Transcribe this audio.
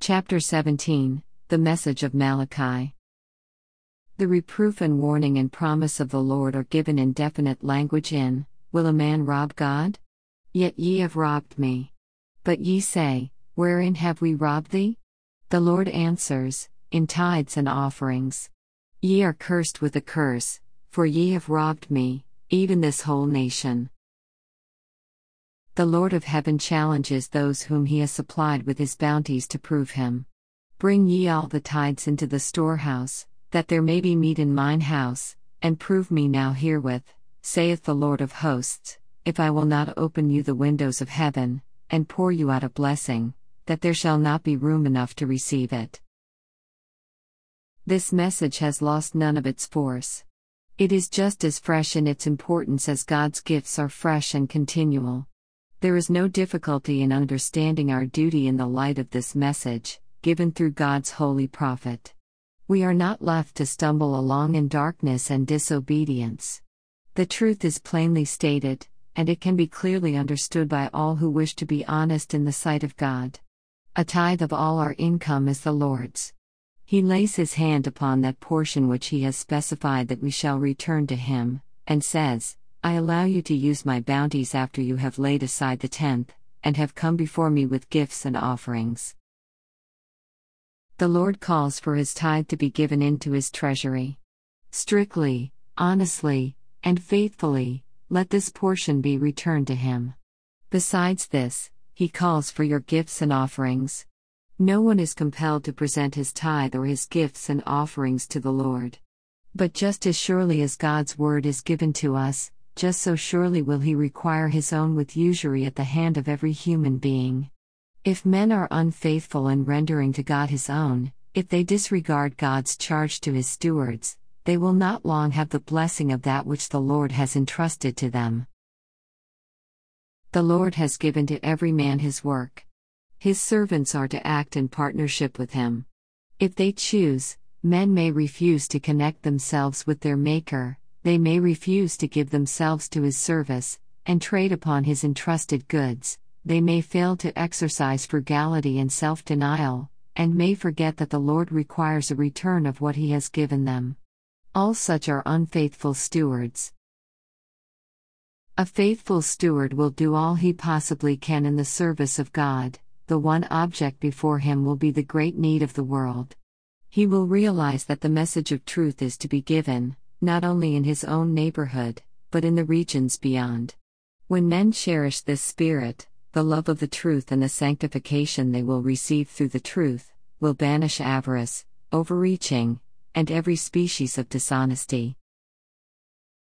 Chapter 17, The Message of Malachi. The reproof and warning and promise of the Lord are given in definite language in, Will a man rob God? Yet ye have robbed me. But ye say, Wherein have we robbed thee? The Lord answers, In tithes and offerings. Ye are cursed with a curse, for ye have robbed me, even this whole nation. The Lord of heaven challenges those whom he has supplied with his bounties to prove him. Bring ye all the tithes into the storehouse, that there may be meat in mine house, and prove me now herewith, saith the Lord of hosts, if I will not open you the windows of heaven, and pour you out a blessing, that there shall not be room enough to receive it. This message has lost none of its force. It is just as fresh in its importance as God's gifts are fresh and continual. There is no difficulty in understanding our duty in the light of this message, given through God's holy prophet. We are not left to stumble along in darkness and disobedience. The truth is plainly stated, and it can be clearly understood by all who wish to be honest in the sight of God. A tithe of all our income is the Lord's. He lays his hand upon that portion which he has specified that we shall return to him, and says, I allow you to use my bounties after you have laid aside the tenth, and have come before me with gifts and offerings. The Lord calls for his tithe to be given into his treasury. Strictly, honestly, and faithfully, let this portion be returned to him. Besides this, he calls for your gifts and offerings. No one is compelled to present his tithe or his gifts and offerings to the Lord. But just as surely as God's word is given to us, just so surely will he require his own with usury at the hand of every human being. If men are unfaithful in rendering to God his own, if they disregard God's charge to his stewards, they will not long have the blessing of that which the Lord has entrusted to them. The Lord has given to every man his work. His servants are to act in partnership with him. If they choose, men may refuse to connect themselves with their Maker, they may refuse to give themselves to his service, and trade upon his entrusted goods, they may fail to exercise frugality and self-denial, and may forget that the Lord requires a return of what he has given them. All such are unfaithful stewards. A faithful steward will do all he possibly can in the service of God. The one object before him will be the great need of the world. He will realize that the message of truth is to be given, not only in his own neighborhood, but in the regions beyond. When men cherish this spirit, the love of the truth and the sanctification they will receive through the truth, will banish avarice, overreaching, and every species of dishonesty.